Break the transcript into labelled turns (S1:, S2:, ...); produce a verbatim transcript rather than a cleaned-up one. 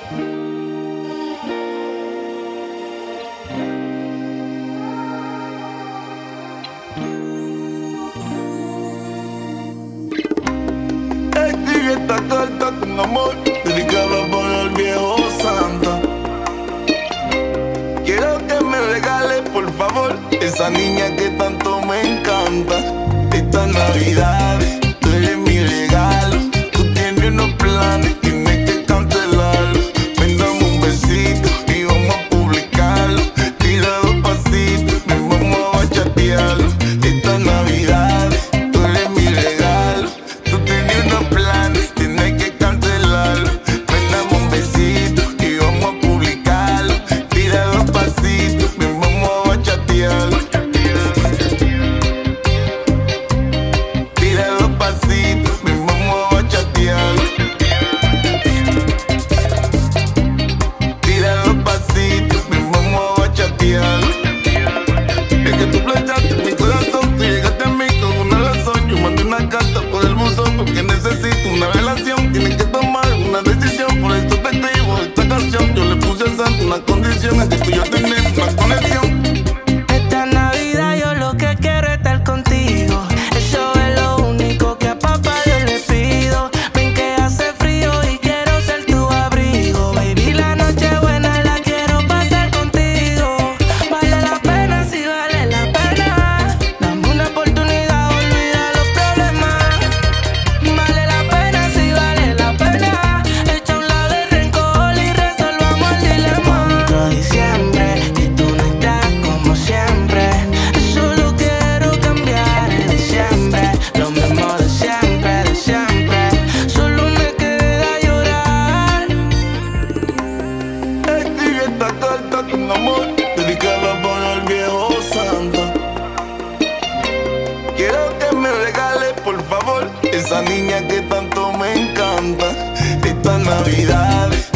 S1: Escribí esta carta con amor, dedicada por el viejo Santa. Quiero que me regales, por favor, esa niña que tanto me encanta. Esta Navidad, tú eres mi regalo. Tú tienes unos planes, tienes que cancelarlos. Ven, dame un besito y vamos a publicarlo. Tira dos pasitos y vamos a bachatearlo. Esta Navidad, tú eres mi regalo. Tú tienes unos planes, tienes que cancelarlo. Ven, dame un besito y vamos a publicarlo. Tira dos pasitos y vamos a bachatearlo. Tira dos pasitos y vamos a bachatearlo. Tira dos pasitos y vamos a bachatearlo. Es que tú planchaste mi corazón, tú llegaste a mí con una razón. Yo mandé una carta por el buzón porque necesito una relación. Tienes que tomar una decisión, por esto te escribo esta canción. Yo le puse a Santa una condición, es que tú y yo tenemos una conexión.
S2: Esta Navidad yo lo que quiero es estar contigo. Eso es lo único que a papá Dios le pido. Ven que hace frío y quiero ser tu abrigo. Baby, la noche buena la quiero pasar contigo. Vale la pena si vale la pena. Dame una oportunidad, olvida los problemas. Vale la pena si vale la pena. Echa a un lado el rencor y resolvamos el dilema. Otro diciembre y tú no estás como siempre. Solo quiero cambiar el diciembre. Lo mismo de siempre, de siempre. Solo me queda llorar.
S1: Escribí esta carta con amor, dedicada por el viejo Santa. Quiero que me regales, por favor, esa niña que tanto me encanta. Esta Navidad,